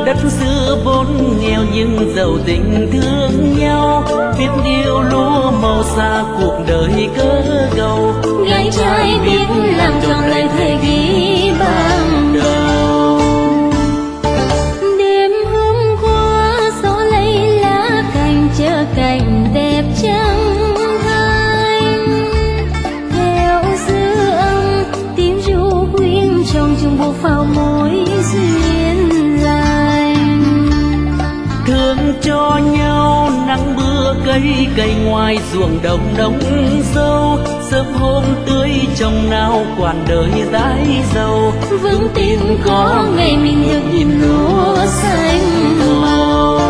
Đất xưa vốn nghèo nhưng giàu tình thương nhau, biết yêu lúa màu xa cuộc đời cớ gầu. Gái trai biết làm tròn lời thề ghi ban đầu. Đêm hôm qua gió lấy lá cành chờ cảnh đẹp trắng thanh. Theo dư âm tiếng ru quyến trong chung buộc vào mối duyên lành. Thương cho nhau nắng mưa cây cây ngoài ruộng đồng đống dâu. Sớm hôm tươi trong nao quản đời dãi dầu. Vững tin có ngày mình được nhìn lúa xanh màu.